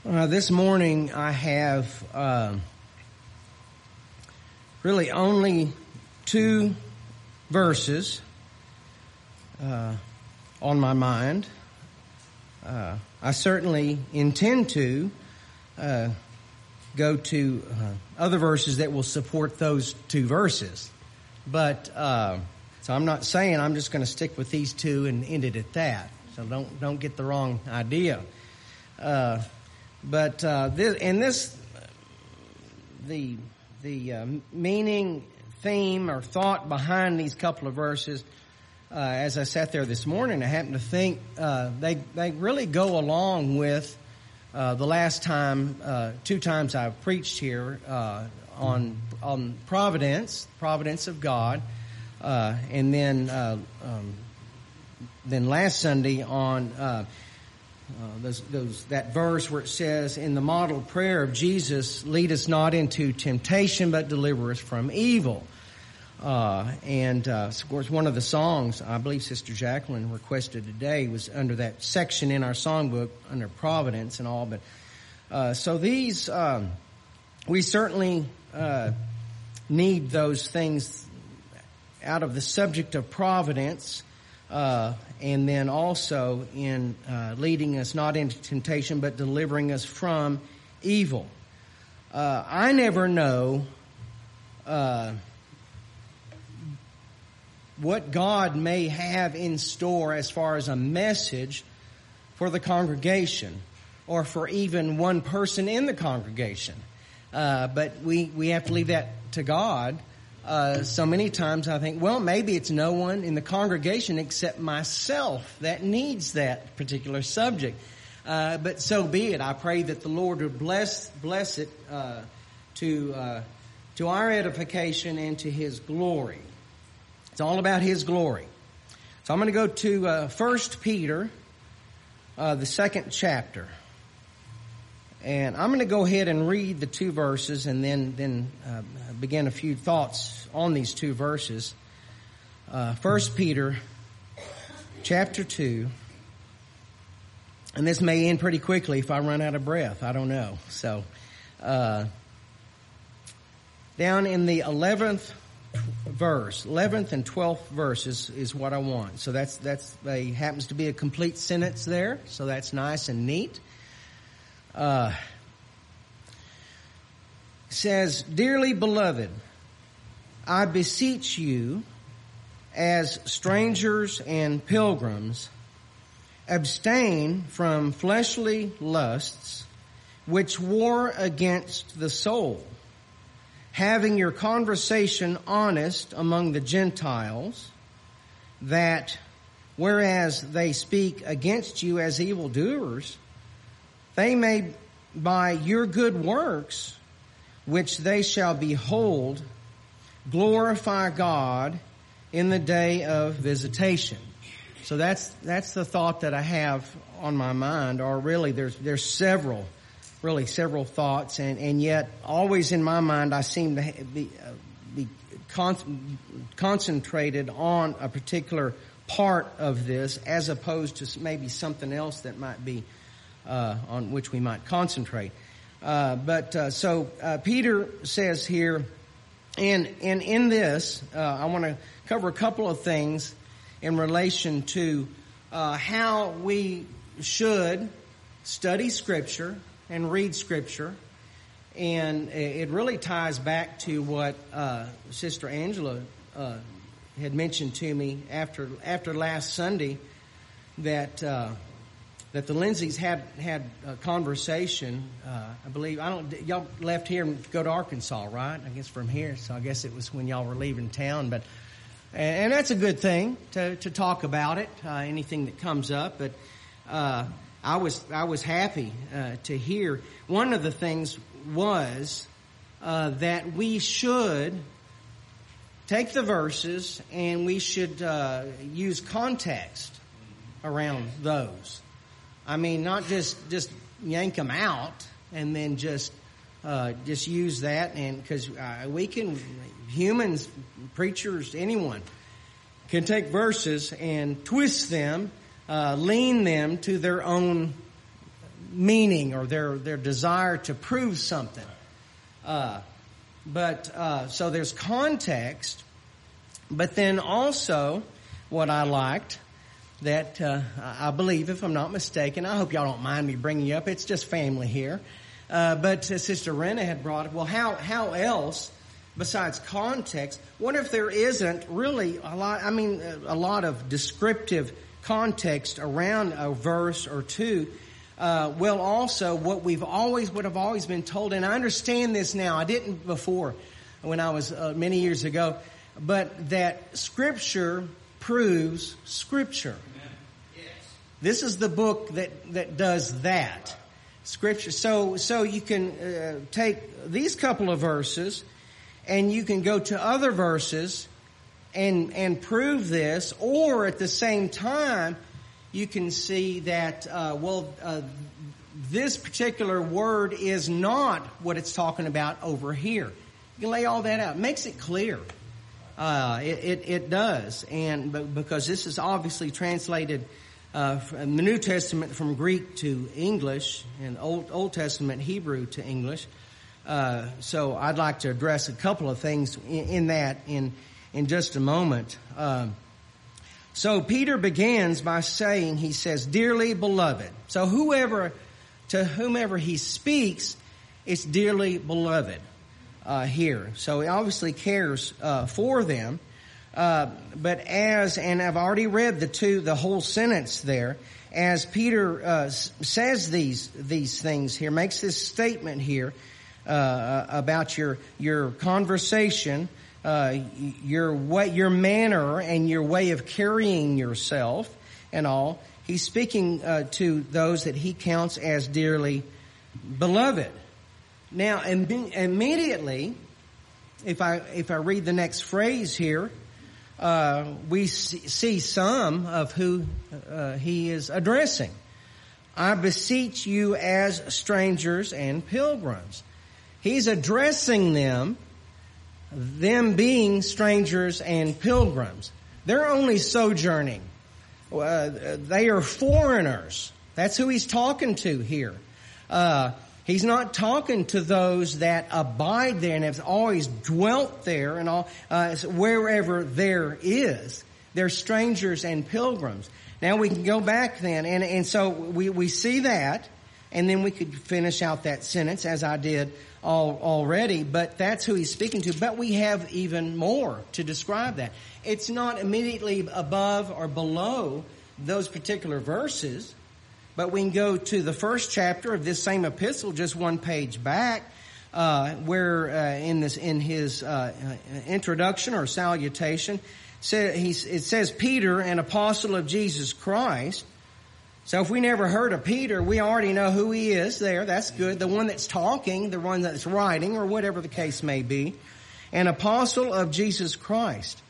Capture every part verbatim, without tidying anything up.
Uh, this morning I have uh, really only two verses uh, on my mind. Uh, I certainly intend to uh, go to uh, other verses that will support those two verses. But uh, so I'm not saying I'm just going to stick with these two and end it at that. So don't don't get the wrong idea. Uh, But uh, this, and this, the the uh, meaning, theme, or thought behind these couple of verses, uh, as I sat there this morning, I happened to think uh, they they really go along with uh, the last time, uh, two times I've preached here uh, on on providence, providence of God, uh, and then uh, um, then last Sunday on. Uh, Uh, those, those, that verse where it says, in the model prayer of Jesus, lead us not into temptation, but deliver us from evil. Uh, and, uh, of course, one of the songs I believe Sister Jacqueline requested today was under that section in our songbook, under Providence and all. But, uh, so these, um, we certainly, uh, need those things out of the subject of providence. Uh, and then also in uh, leading us not into temptation, but delivering us from evil. Uh, I never know uh, what God may have in store as far as a message for the congregation, or for even one person in the congregation. Uh, but we, we have to leave that to God. Uh, so many times I think, well, maybe it's no one in the congregation except myself that needs that particular subject. Uh, but so be it. I pray that the Lord would bless, bless it, uh, to, uh, to our edification and to His glory. It's all about His glory. So I'm going to go to, uh, First Peter, uh, the second chapter. And I'm going to go ahead and read the two verses and then then uh, begin a few thoughts on these two verses. Uh, First Peter, chapter two, and this may end pretty quickly if I run out of breath. I don't know. So, uh, down in the eleventh verse, eleventh and twelfth verses is what I want. So that's that's a happens to be a complete sentence there. So that's nice and neat. Uh, says, dearly beloved, I beseech you, as strangers and pilgrims, abstain from fleshly lusts which war against the soul, having your conversation honest among the Gentiles, that whereas they speak against you as evildoers, they may, by your good works, which they shall behold, glorify God in the day of visitation. So that's that's the thought that I have on my mind. Or really, there's there's several, really several thoughts, and and yet always in my mind I seem to be uh, be con- concentrated on a particular part of this, as opposed to maybe something else that might be. Uh, on which we might concentrate. Uh, but, uh, so, uh, Peter says here, and, and in this, uh, I want to cover a couple of things in relation to, uh, how we should study Scripture and read Scripture. And it really ties back to what, uh, Sister Angela, uh, had mentioned to me after, after last Sunday, that, uh, that the Lindsays had had a conversation. Uh, I believe I don't. Y'all left here and go to Arkansas, right? I guess from here. So I guess it was when y'all were leaving town. But and that's a good thing to to talk about it. Uh, anything that comes up. But uh, I was I was happy uh, to hear. One of the things was uh, that we should take the verses and we should uh, use context around those. I mean, not just, just yank them out and then just, uh, just use that. And cause, uh, we can, humans, preachers, anyone can take verses and twist them, uh, lean them to their own meaning or their, their desire to prove something. Uh, but, uh, so there's context, but then also what I liked that, uh, I believe, if I'm not mistaken, I hope y'all don't mind me bringing you up, it's just family here. Uh, but uh, Sister Rena had brought it, well, how, how else, besides context, what if there isn't really a lot, I mean, a lot of descriptive context around a verse or two? Uh, well, also what we've always, what have always been told, and I understand this now, I didn't before when I was uh, many years ago, but that Scripture proves Scripture. Yes. This is the book that, that does that. Scripture. So, so you can uh, take these couple of verses and you can go to other verses and, and prove this, or at the same time, you can see that, uh, well, uh, this particular word is not what it's talking about over here. You can lay all that out. It makes it clear. Uh, it, it, it does. And, but because this is obviously translated Uh, from the New Testament from Greek to English and Old, Old Testament Hebrew to English. Uh, so I'd like to address a couple of things in, in that in, in just a moment. Um, so Peter begins by saying, he says, dearly beloved. So whoever, to whomever he speaks, it's dearly beloved, uh, here. So he obviously cares, uh, for them. Uh, but as, and I've already read the two, the whole sentence there, as Peter uh, says these these things here, makes this statement here uh, about your your conversation, uh, your way, your manner, and your way of carrying yourself, and all. He's speaking uh, to those that he counts as dearly beloved. Now, im- immediately, if I if I read the next phrase here. Uh, we see some of who uh, he is addressing. I beseech you as strangers and pilgrims. He's addressing them, them being strangers and pilgrims. They're only sojourning. Uh, they are foreigners. That's who he's talking to here. Uh, He's not talking to those that abide there and have always dwelt there and all, uh, wherever there is. They're strangers and pilgrims. Now we can go back then, and, and so we, we see that, and then we could finish out that sentence as I did all, already, but that's who he's speaking to. But we have even more to describe that. It's not immediately above or below those particular verses. But we can go to the first chapter of this same epistle, just one page back, uh, where uh, in this in his uh, introduction or salutation, say, he, it says Peter, an apostle of Jesus Christ. So if we never heard of Peter, we already know who he is there. That's good. The one that's talking, the one that's writing, or whatever the case may be. An apostle of Jesus Christ.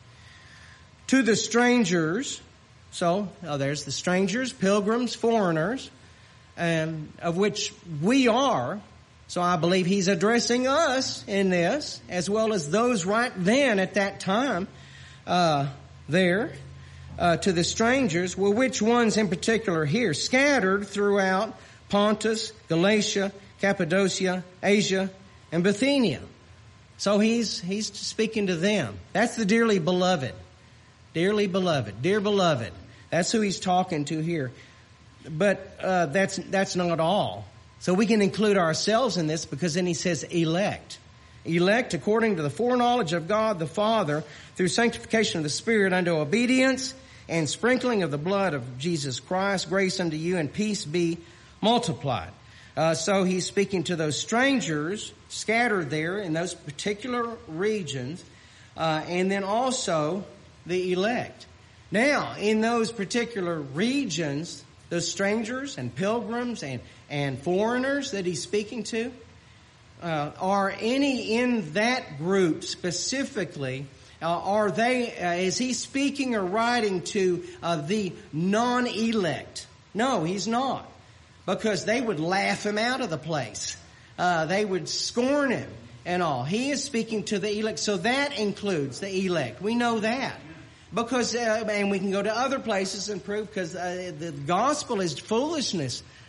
To the strangers. So, oh, there's the strangers, pilgrims, foreigners, um, of which we are. So I believe he's addressing us in this, as well as those right then at that time, uh, there, uh, to the strangers. Well, which ones in particular here? Scattered throughout Pontus, Galatia, Cappadocia, Asia, and Bithynia. So he's, he's speaking to them. That's the dearly beloved. Dearly beloved, dear beloved. That's who he's talking to here. But uh, that's that's not all. So we can include ourselves in this, because then he says elect. Elect according to the foreknowledge of God the Father through sanctification of the Spirit unto obedience and sprinkling of the blood of Jesus Christ. Grace unto you and peace be multiplied. Uh, so he's speaking to those strangers scattered there in those particular regions, uh, and then also the elect. Now, in those particular regions, those strangers and pilgrims and, and foreigners that he's speaking to, uh, are any in that group specifically, uh, are they, uh, is he speaking or writing to uh, the non-elect? No, he's not. Because they would laugh him out of the place. Uh, they would scorn him and all. He is speaking to the elect. So that includes the elect. We know that. Because, uh, and we can go to other places and prove, because uh, the gospel is foolishness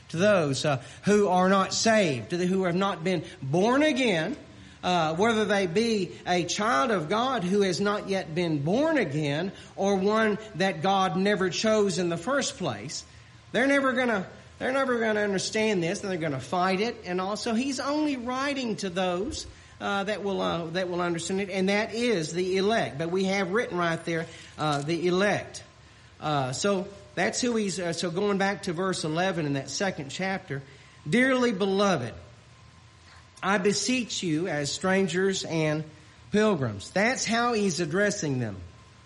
to those uh, who are not saved, to the, who have not been born again, uh, whether they be a child of God who has not yet been born again, or one that God never chose in the first place. They're never gonna, they're never gonna understand this, and they're gonna fight it. And also, he's only writing to those uh, that will uh, that will understand it, and that is the elect. But we have written right there uh, the elect. Uh, so that's who he's. Uh, so going back to verse eleven in that second chapter, dearly beloved, I beseech you as strangers and pilgrims. That's how he's addressing them.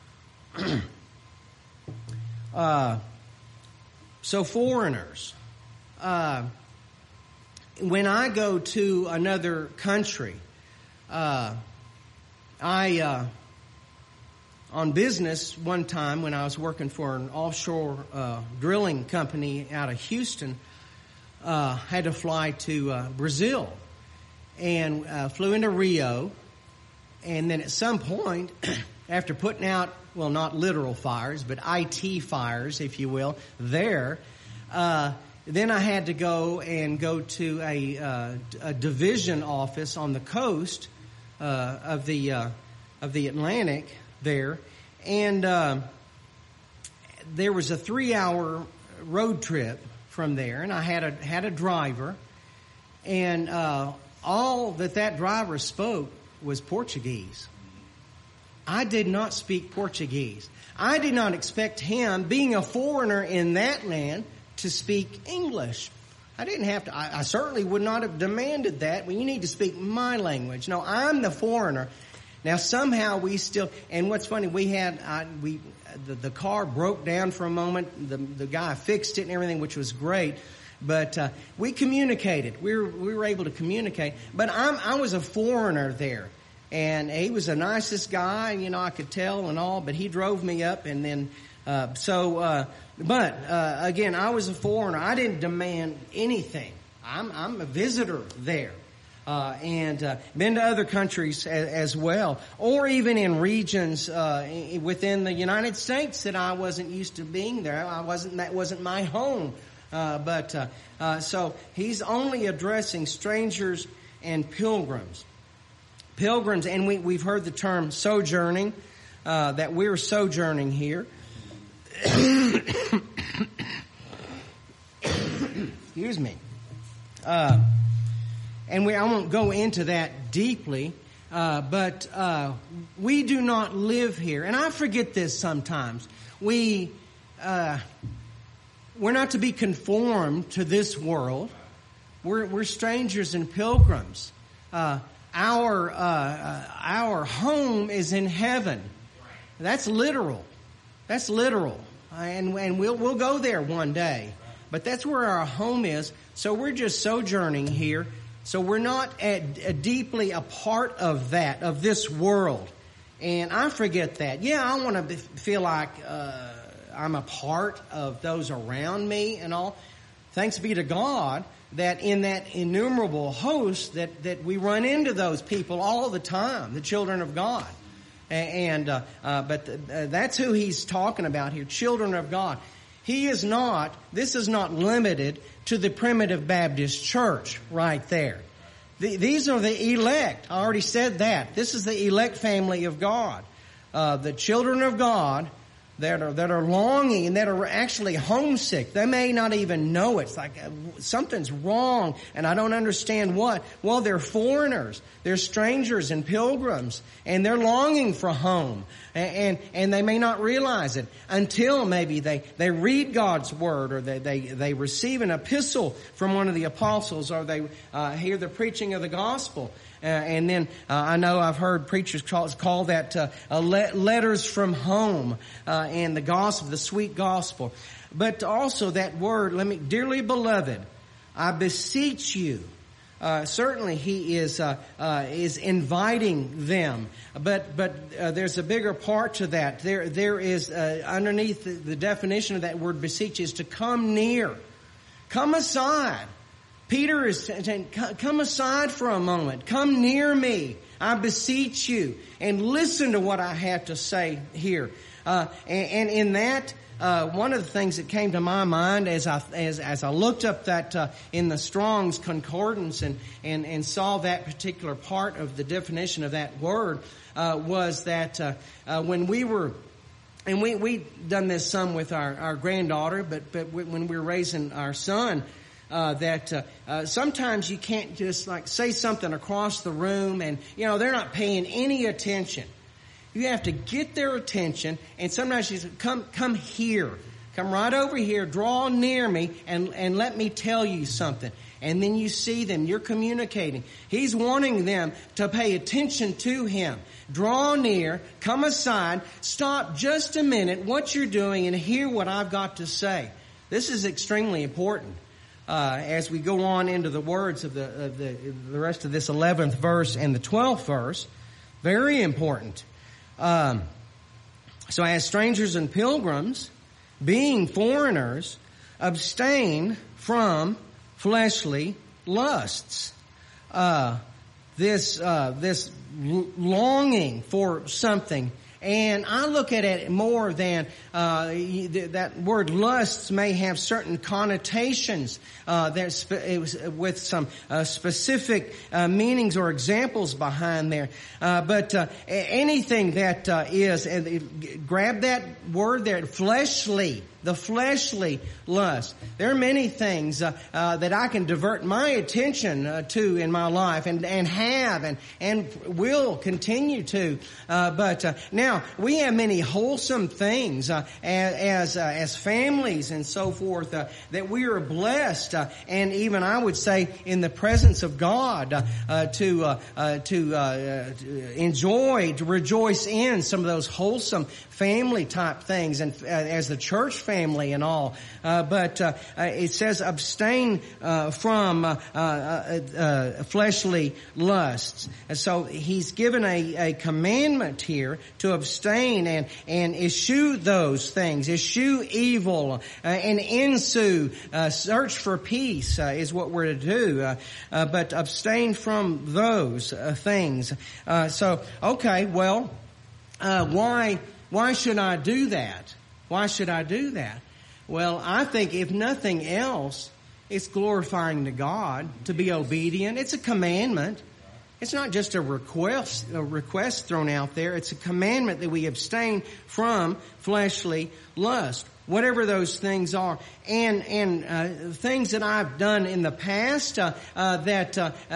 uh, so foreigners, uh, when I go to another country, uh, I, uh, on business one time when I was working for an offshore uh, drilling company out of Houston, uh, had to fly to uh, Brazil. And uh, flew into Rio, and then at some point, after putting out, well, not literal fires, but I T fires, if you will, there, uh, then I had to go and go to a, uh, a division office on the coast uh, of the uh, of the Atlantic there, and uh, there was a three-hour road trip from there, and I had a had a driver, and uh, all that that driver spoke was Portuguese. I did not speak Portuguese. I did not expect him, being a foreigner in that land, to speak English. I didn't have to. I, I certainly would not have demanded that. Well, you need to speak my language. No, I'm the foreigner. Now somehow we still. And what's funny, we had I, we the, the car broke down for a moment. The the guy fixed it and everything, which was great. But uh, we communicated. We were we were able to communicate. But I'm I was a foreigner there, and he was the nicest guy. You know, I could tell and all. But he drove me up, and then uh, so. Uh, but uh, again, I was a foreigner. I didn't demand anything. I'm I'm a visitor there, uh, and uh, been to other countries as, as well, or even in regions uh, within the United States that I wasn't used to being there. I wasn't. That wasn't my home. Uh, but, uh, uh, so he's only addressing strangers and pilgrims. Pilgrims, and we, we've heard the term sojourning, uh, that we're sojourning here. Excuse me. Uh, and we, I won't go into that deeply, uh, but, uh, we do not live here. And I forget this sometimes. We, uh, We're not to be conformed to this world. We're, we're strangers and pilgrims. Uh, our uh, uh, our home is in heaven. That's literal. That's literal, and and we'll we'll go there one day. But that's where our home is. So we're just sojourning here. So we're not at, at deeply a part of that, of this world. And I forget that. Yeah, I want to feel like. Uh, I'm a part of those around me and all. Thanks be to God that in that innumerable host that, that we run into those people all the time, the children of God. And, uh, uh, but the, uh, that's who he's talking about here, children of God. He is not, this is not limited to the Primitive Baptist Church right there. The, these are the elect. I already said that. This is the elect family of God. Uh, the children of God that are that are longing and that are actually homesick. They may not even know it. It's like uh, something's wrong and I don't understand what. Well, they're foreigners. They're strangers and pilgrims, and they're longing for home. And and, and they may not realize it until maybe they, they read God's Word, or they, they, they receive an epistle from one of the apostles, or they uh, hear the preaching of the gospel. Uh, and then uh, I know I've heard preachers call, call that uh, uh, le- letters from home, uh, and the gospel, the sweet gospel. But also that word, let me, dearly beloved, I beseech you. Uh, certainly he is uh, uh, is inviting them, but but uh, there's a bigger part to that. There there is uh, underneath the, the definition of that word beseech is to come near, come aside. Peter is saying, come aside for a moment. Come near me. I beseech you, and listen to what I have to say here. Uh, and, and in that, uh, one of the things that came to my mind as I as as I looked up that uh, in the Strong's Concordance and and and saw that particular part of the definition of that word uh, was that uh, uh, when we were. And we, we done this some with our, our granddaughter, but, but when we were raising our son, uh, that, uh, uh, sometimes you can't just like say something across the room and, you know, they're not paying any attention. You have to get their attention, and sometimes you say, come, come here. Come right over here, draw near me, and, and let me tell you something. And then you see them, you're communicating. He's wanting them to pay attention to him. Draw near, come aside, stop just a minute what you're doing and hear what I've got to say. This is extremely important uh, as we go on into the words of the, of the the rest of this eleventh verse and the twelfth verse. Very important. Um, so as strangers and pilgrims, being foreigners, abstain from fleshly lusts. Uh, this, uh, this longing for something. And I look at it more than, uh, that word lusts may have certain connotations, uh, that it was with some, uh, specific, uh, meanings or examples behind there. Uh, but, uh, anything that, uh, is, and grab that word there, fleshly. The fleshly lust. There are many things uh, uh, that I can divert my attention uh, to in my life, and and have, and and will continue to. Uh, but uh, now we have many wholesome things uh, as as, uh, as families and so forth uh, that we are blessed, uh, and even I would say in the presence of God uh, uh, to uh, uh, to, uh, to enjoy, to rejoice in some of those wholesome family type things, and uh, as the church family. Family and all, uh, but uh, uh, it says abstain uh, from uh, uh, uh, fleshly lusts. And so he's given a, a commandment here to abstain and and eschew those things, eschew evil, uh, and ensue, uh, search for peace uh, is what we're to do. Uh, uh, but abstain from those uh, things. Uh, so okay, well, uh, why why should I do that? Why should I do that? Well, I think if nothing else, it's glorifying to God to be obedient. It's a commandment. It's not just a request, a request thrown out there. It's a commandment that we abstain from fleshly lust, whatever those things are. And and uh, things that I've done in the past uh, uh, that uh, uh,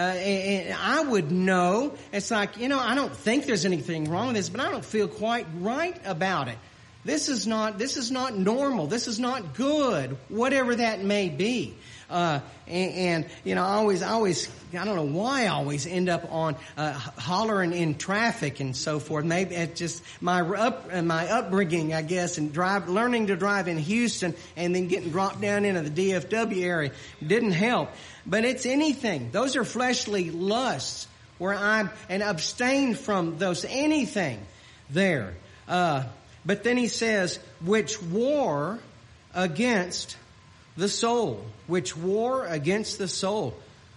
I would know. It's like, you know, I don't think there's anything wrong with this, but I don't feel quite right about it. This is not, this is not normal. This is not good, whatever that may be. Uh, and, and, you know, I always, I always, I don't know why I always end up on, uh, hollering in traffic and so forth. Maybe it's just my up, my upbringing, I guess, and drive, learning to drive in Houston and then getting dropped down into the D F W area didn't help. But it's anything. Those are fleshly lusts where I'm, and abstain from those, anything there. Uh, But then he says, which war against the soul. Which war against the soul.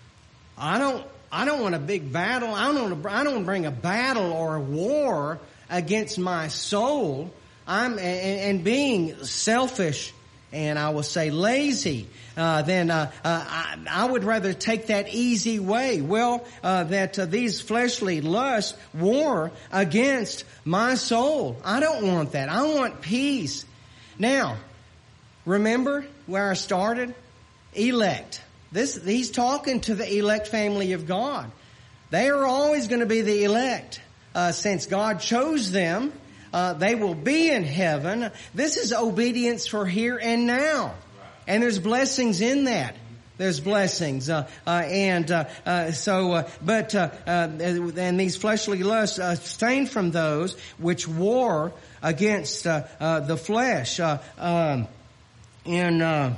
I don't, I don't want a big battle. I don't want to, I don't want to bring a battle or a war against my soul. I'm, and, and being selfish, and I will say lazy, uh, then, uh, uh, I, I would rather take that easy way. Well, uh, that uh, these fleshly lusts war against my soul. I don't want that. I want peace. Now, remember where I started? Elect. This, he's talking to the elect family of God. They are always going to be the elect, uh, since God chose them. Uh, they will be in heaven. This is obedience for here and now. And there's blessings in that. There's blessings. Uh, uh, and, uh, uh, so, uh, but, uh, uh, and these fleshly lusts, uh, abstain from those which war against, uh, uh, the flesh. Uh, um, in, uh,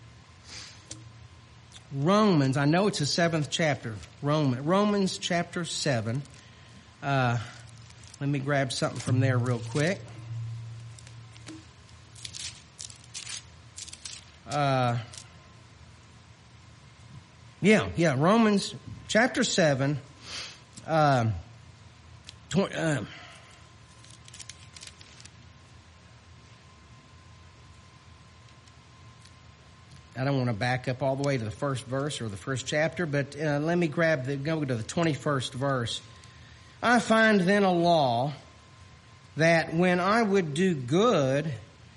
Romans, I know it's the seventh chapter. Roman, Romans chapter seven. Uh, Let me grab something from there real quick. Uh, yeah, yeah, Romans chapter seven. Uh, tw- uh, I don't want to back up all the way to the first verse or the first chapter, but uh, let me grab the, go to the twenty-first verse. I find then a law that when I would do good,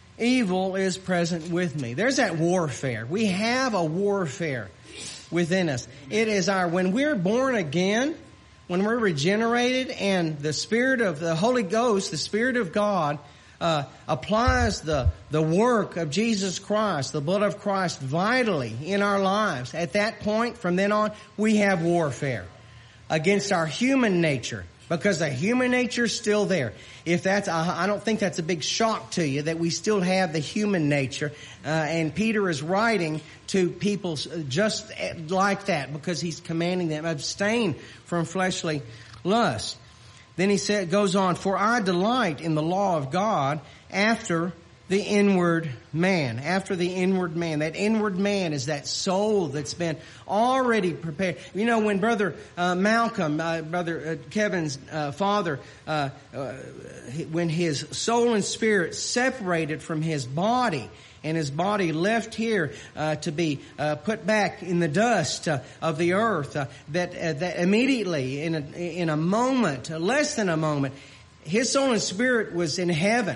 evil is present with me. There's that warfare. We have a warfare within us. It is our, when we're born again, when we're regenerated and the Spirit of the Holy Ghost, the Spirit of God, Uh, applies the, the work of Jesus Christ, the blood of Christ, vitally in our lives. At that point, from then on, we have warfare against our human nature, because the human nature is still there. If that's, I don't think that's a big shock to you that we still have the human nature. Uh, and Peter is writing to people just like that, because he's commanding them, abstain from fleshly lust. Then he said, goes on, for I delight in the law of God after the inward man. After the inward man. That inward man is that soul that's been already prepared. You know, when Brother uh, Malcolm, uh, Brother uh, Kevin's uh, father, uh, uh, when his soul and spirit separated from his body, and his body left here uh, to be uh, put back in the dust uh, of the earth, uh, that uh, that immediately, in a, in a moment, uh, less than a moment, his soul and spirit was in heaven,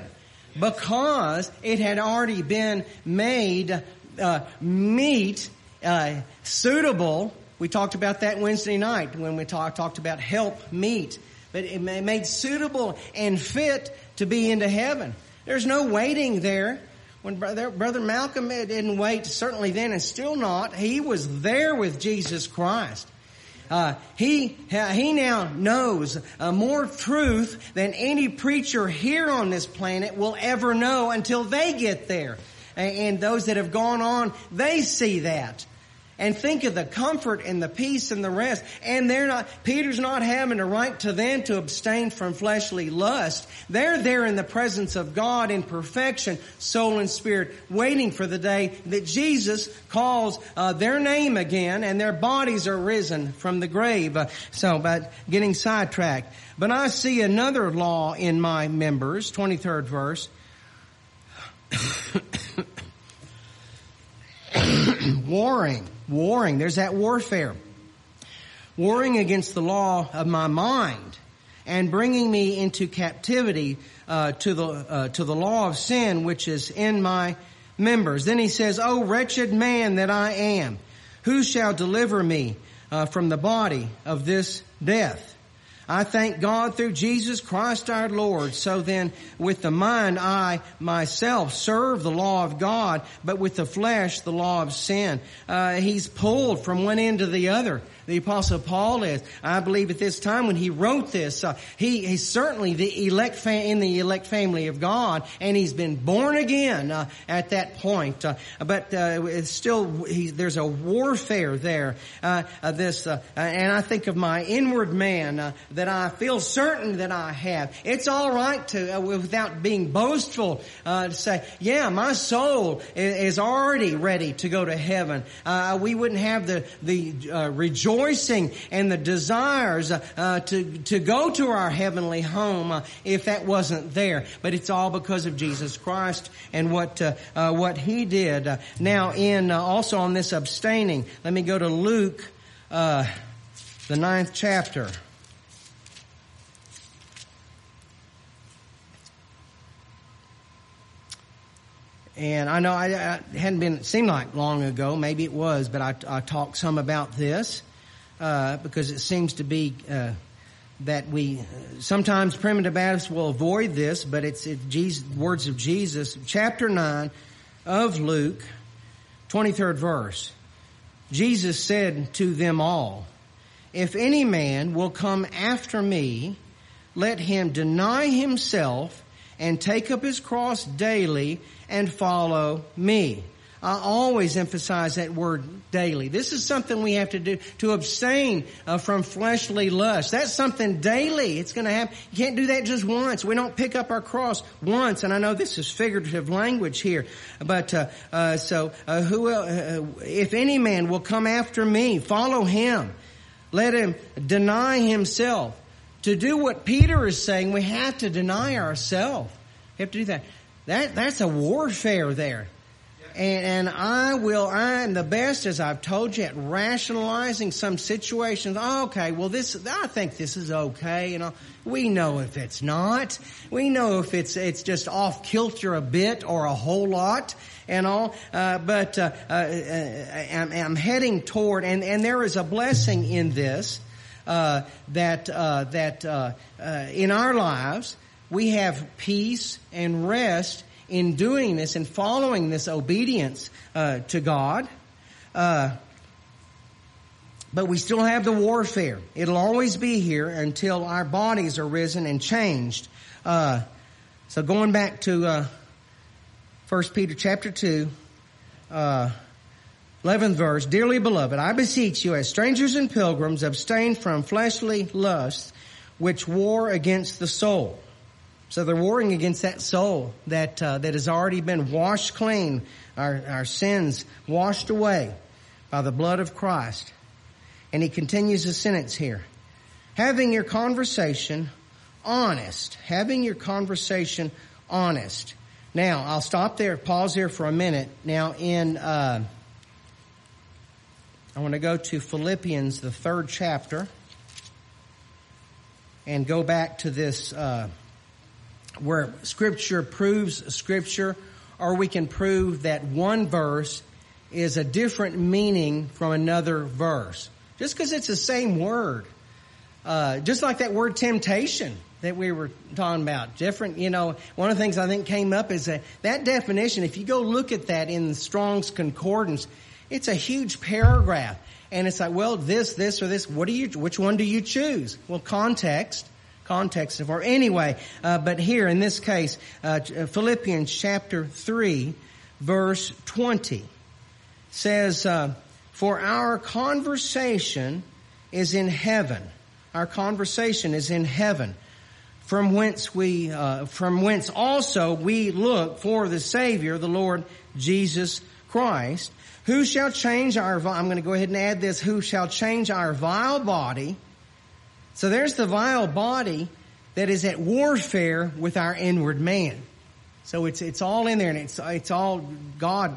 because it had already been made uh, meet, uh, suitable. We talked about that Wednesday night when we talk, talked about help meet, but it made suitable and fit to be into heaven. There's no waiting there. When Brother, Brother Malcolm didn't wait, certainly then and still not, he was there with Jesus Christ. Uh, he he now knows uh, more truth than any preacher here on this planet will ever know until they get there. And, and those that have gone on, they see that. And think of the comfort and the peace and the rest. And they're not, Peter's not having to write to them to abstain from fleshly lust. They're there in the presence of God in perfection, soul and spirit, waiting for the day that Jesus calls uh, their name again and their bodies are risen from the grave. Uh, so, but getting sidetracked. But I see another law in my members, twenty-third verse. Warring. Warring. There's that warfare. Warring against the law of my mind and bringing me into captivity uh, to the uh, to the law of sin which is in my members. Then he says, "O wretched man that I am, who shall deliver me uh, from the body of this death? I thank God through Jesus Christ our Lord. So then, with the mind I myself serve the law of God, but with the flesh the law of sin." Uh, he's pulled from one end to the other. The Apostle Paul is. I believe at this time when he wrote this, uh, he, he's certainly the elect fa- in the elect family of God, and he's been born again uh, at that point. Uh, but uh, it's still, he, there's a warfare there. Uh, uh, this, uh, and I think of my inward man uh, that I feel certain that I have. It's all right to, uh, without being boastful, uh, to say, yeah, my soul is, is already ready to go to heaven. Uh, we wouldn't have the the uh, rejoicing and the desires uh, to to go to our heavenly home uh, if that wasn't there. But it's all because of Jesus Christ and what uh, uh, what He did. Uh, now, in uh, also on this abstaining, let me go to Luke, uh, the ninth chapter. And I know I, I hadn't been, it seemed like long ago, maybe it was, but I, I talked some about this, uh, because it seems to be, uh, that we, sometimes primitive Baptists will avoid this, but it's, it's Jesus, words of Jesus, chapter nine of Luke, twenty-third verse. Jesus said to them all, "If any man will come after me, let him deny himself and take up his cross daily and follow me." I always emphasize that word daily. This is something we have to do to abstain uh, from fleshly lust. That's something daily. It's going to happen. You can't do that just once. We don't pick up our cross once. And I know this is figurative language here, but uh, uh, so uh, who? Uh, if any man will come after me, follow him. Let him deny himself. to do what Peter is saying, we have to deny ourselves. We have to do that. That that's a warfare there. And, and I will, I am the best, as I've told you, at rationalizing some situations. Oh, okay, well this, I think this is okay, you know. We know if it's not. We know if it's, it's just off kilter a bit or a whole lot and all. Uh, but, uh, uh, I'm, I'm heading toward, and, and there is a blessing in this, uh, that, uh, that, uh, uh, in our lives, we have peace and rest in doing this and following this obedience uh, to God. Uh, but we still have the warfare. It'll always be here until our bodies are risen and changed. Uh, so going back to uh, First Peter chapter two, uh, eleventh verse, Dearly beloved, I beseech you as strangers and pilgrims, abstain from fleshly lusts which war against the soul. So they're warring against that soul that uh, that has already been washed clean, our, our sins washed away by the blood of Christ. And he continues the sentence here. Having your conversation honest. Having your conversation honest. Now, I'll stop there, pause there for a minute. Now, in uh, I want to go to Philippians, the third chapter, and go back to this Uh, where Scripture proves Scripture, or we can prove that one verse is a different meaning from another verse. Just because it's the same word. Uh, just like that word temptation that we were talking about. Different, you know, one of the things I think came up is that that definition, if you go look at that in the Strong's Concordance, it's a huge paragraph. And it's like, well, this, this, or this, what do you, which one do you choose? Well, context. Context of, or anyway, uh, but here in this case, uh, Philippians chapter three, verse twenty says, uh, for our conversation is in heaven. Our conversation is in heaven, from whence we, uh, from whence also we look for the Savior, the Lord Jesus Christ, who shall change our, I'm going to go ahead and add this, who shall change our vile body. So there's the vile body that is at warfare with our inward man. So it's it's all in there, and it's it's all, God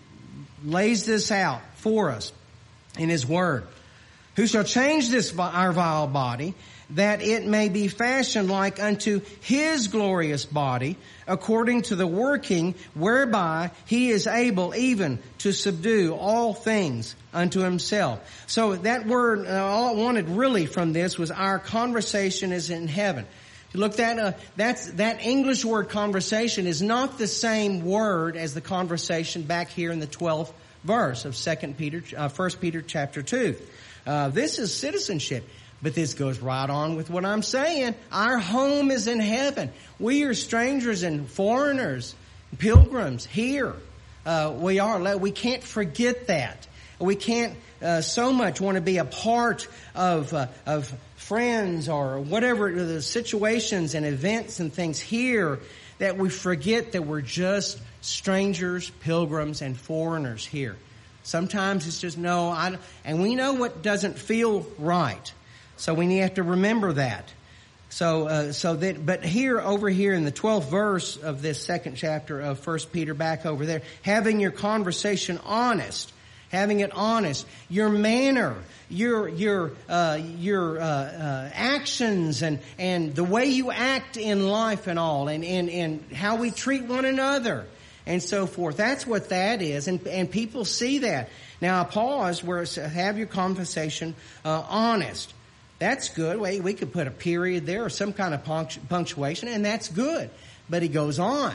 lays this out for us in His Word. Who shall change this our vile body, that it may be fashioned like unto His glorious body, according to the working whereby He is able even to subdue all things unto Himself. So that word, uh, all I wanted really from this was our conversation is in heaven. If you look at uh, that's that English word conversation is not the same word as the conversation back here in the twelfth verse of Second Peter, uh, First Peter chapter two. Uh, this is citizenship. But this goes right on with what I'm saying. Our home is in heaven. We are strangers and foreigners, pilgrims here. Uh, we are. We can't forget that. We can't uh, so much want to be a part of uh, of friends or whatever the situations and events and things here that we forget that we're just strangers, pilgrims, and foreigners here. Sometimes it's just no, I, and we know what doesn't feel right. So we have to remember that. So, uh, so that, but here, over here in the twelfth verse of this second chapter of First Peter, back over there, having your conversation honest, having it honest, your manner, your your uh, your uh, uh, actions, and and the way you act in life, and all, and and and how we treat one another, and so forth. That's what that is, and and people see that. Now, I pause where it says, have your conversation uh, honest. That's good. We, we could put a period there or some kind of punctuation, and that's good. But he goes on.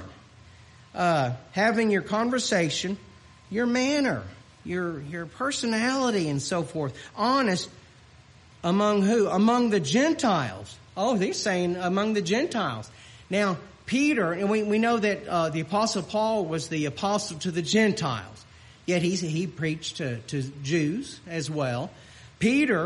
Uh, having your conversation, your manner, your your personality, and so forth. Honest among who? Among the Gentiles. Oh, he's saying among the Gentiles. Now, Peter, and we, we know that uh, the Apostle Paul was the apostle to the Gentiles. Yet he, he preached to, to Jews as well. Peter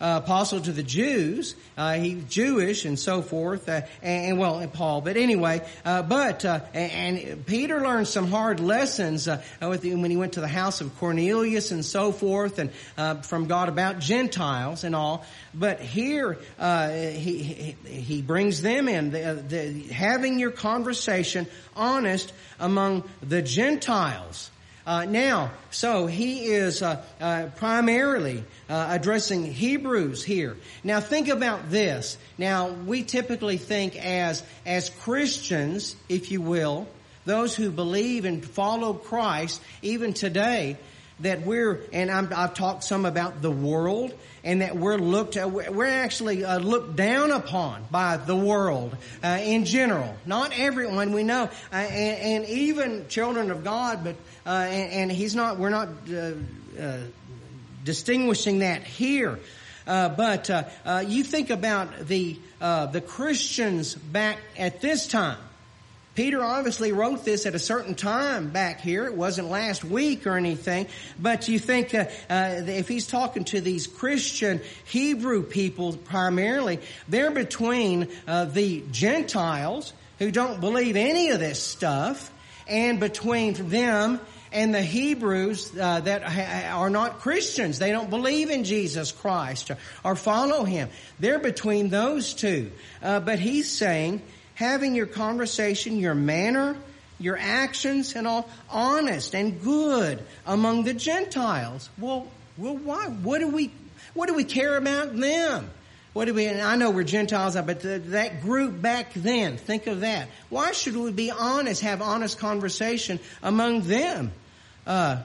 uh, apostle to the Jews. Uh, he's Jewish and so forth, uh, and, and well, and Paul. But anyway, uh, but uh, and, and Peter learned some hard lessons uh, with the, when he went to the house of Cornelius and so forth, and uh, from God about Gentiles and all. But here uh, he, he he brings them in, the, the, having your conversation honest among the Gentiles. Uh, now, so he is uh, uh, primarily uh, addressing Hebrews here. Now, think about this. Now, we typically think as as Christians, if you will, those who believe and follow Christ, even today, that we're, and I'm, I've talked some about the world, and that we're looked at, we're actually uh, looked down upon by the world uh, in general. Not everyone we know, uh, and, and even children of God, but uh, and, and he's not. We're not uh, uh, distinguishing that here. Uh, but uh, uh, you think about the uh, the Christians back at this time. Peter obviously wrote this at a certain time back here. It wasn't last week or anything. But you think uh, uh, if he's talking to these Christian Hebrew people primarily, they're between uh, the Gentiles who don't believe any of this stuff, and between them and the Hebrews uh, that ha- are not Christians. They don't believe in Jesus Christ or, or follow Him. They're between those two. Uh, but he's saying, having your conversation, your manner, your actions, and all honest and good among the Gentiles. Well, well, why? What do we? What do we care about them? What do we? And I know we're Gentiles, but the, that group back then. Think of that. Why should we be honest? Have honest conversation among them? Uh,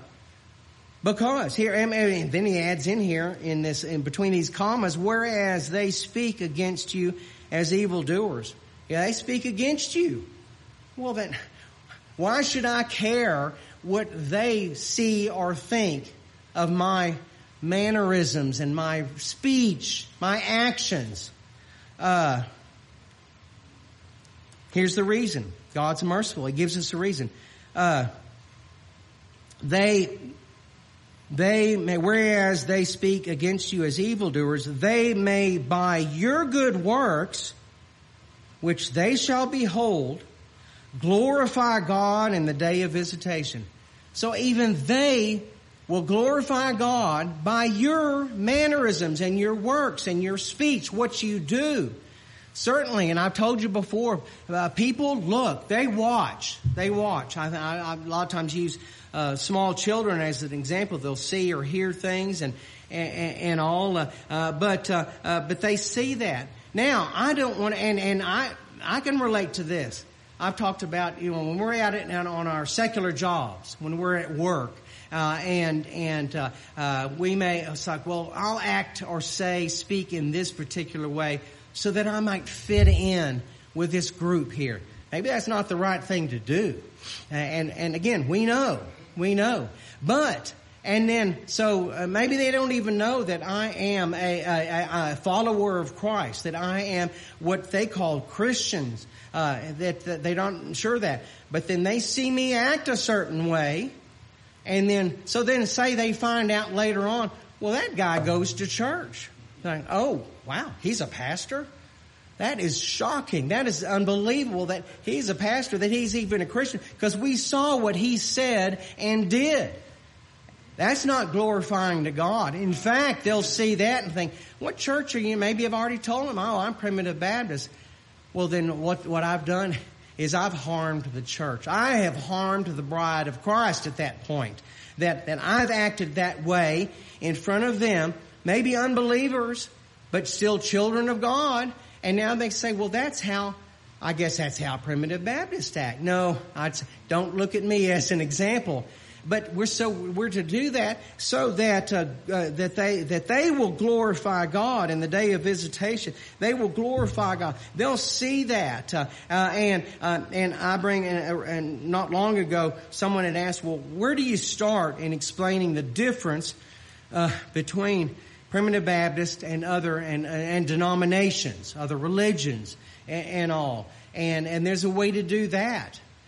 because here, and then he adds in here in this, in between these commas, whereas they speak against you as evildoers. Yeah, they speak against you. Well, then, why should I care what they see or think of my mannerisms and my speech, my actions? Uh, here's the reason. God's merciful. He gives us a reason. Uh, they, they may, whereas they speak against you as evildoers, they may by your good works, which they shall behold, glorify God in the day of visitation. So even they will glorify God by your mannerisms and your works and your speech, what you do. Certainly, and I've told you before, uh, people look, they watch, they watch. I, I, I a lot of times use uh, small children as an example. They'll see or hear things and and, and all, uh, uh, but uh, uh, but they see that. Now, I don't want to, and, and I, I can relate to this. I've talked about, you know, when we're out at, on our secular jobs, when we're at work, uh, and, and, uh, uh, we may, it's like, well, I'll act or say, speak in this particular way so that I might fit in with this group here. Maybe that's not the right thing to do. And, and again, we know, we know, but, and then, so uh, maybe they don't even know that I am a, a, a follower of Christ, that I am what they call Christians, uh, that, that they don't sure that. But then they see me act a certain way, and then, so then say they find out later on, well, that guy goes to church. Like, oh, wow, he's a pastor? That is shocking. That is unbelievable that he's a pastor, that he's even a Christian, because we saw what he said and did. That's not glorifying to God. In fact, they'll see that and think, what church are you? Maybe I've already told them, oh, I'm Primitive Baptist. Well, then what, what I've done is I've harmed the church. I have harmed the bride of Christ at that point. That, that I've acted that way in front of them, maybe unbelievers, but still children of God. And now they say, well, that's how, I guess that's how Primitive Baptists act. No, I'd say, don't look at me as an example. But we're so we're to do that so that uh, uh, that they that they will glorify God in the day of visitation. They will glorify God. They'll see that. Uh, uh, and uh, and I bring and, and not long ago someone had asked, well, where do you start in explaining the difference uh, between Primitive Baptist and other and and denominations, other religions, and, and all? And and there's a way to do that.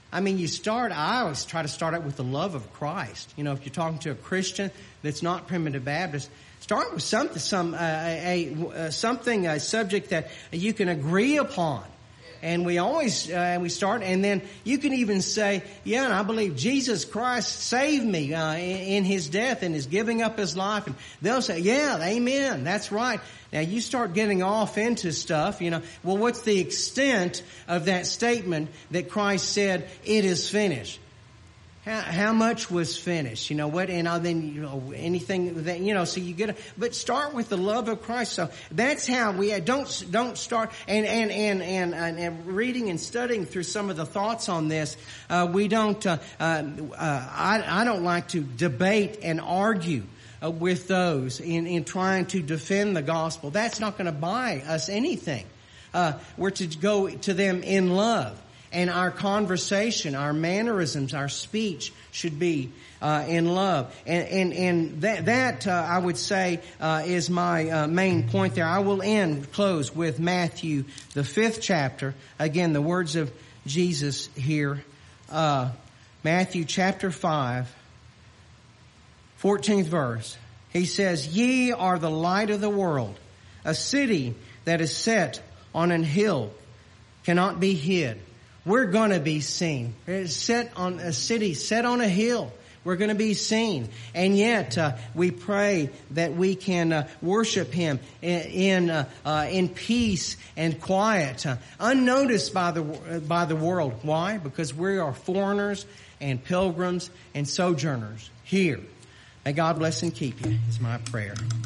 I mean, you start, I always try to start out with the love of Christ. You know, if you're talking to a Christian that's not Primitive Baptist, start with something, some, uh, a, a, something, a subject that you can agree upon. And we always, uh, we start, and then you can even say, yeah, and I believe Jesus Christ saved me, uh, in, in His death and His giving up His life. And they'll say, yeah, amen, that's right. Now you start getting off into stuff, you know, well, what's the extent of that statement that Christ said, it is finished? How, how much was finished? You know what? And uh, then, you know, anything that, you know, so you get, a, but start with the love of Christ. So that's how we, uh, don't, don't start, and, and, and, and, and, and reading and studying through some of the thoughts on this, uh, we don't, uh, uh, uh, I, I don't like to debate and argue uh, with those in, in trying to defend the gospel. That's not going to buy us anything. Uh, we're to go to them in love. And our conversation, our mannerisms, our speech should be uh, in love. And and, and that, that uh, I would say, uh, is my uh, main point there. I will end, close with Matthew, the fifth chapter. Again, the words of Jesus here. Uh, Matthew chapter five, fourteenth verse. He says, "Ye are the light of the world. A city that is set on an hill cannot be hid." We're going to be seen. It's set on a city, set on a hill. We're going to be seen. And yet, uh, we pray that we can uh, worship Him in in, uh, uh, in peace and quiet, uh, unnoticed by the uh, by the world. Why? Because we are foreigners and pilgrims and sojourners here. May God bless and keep you, is my prayer.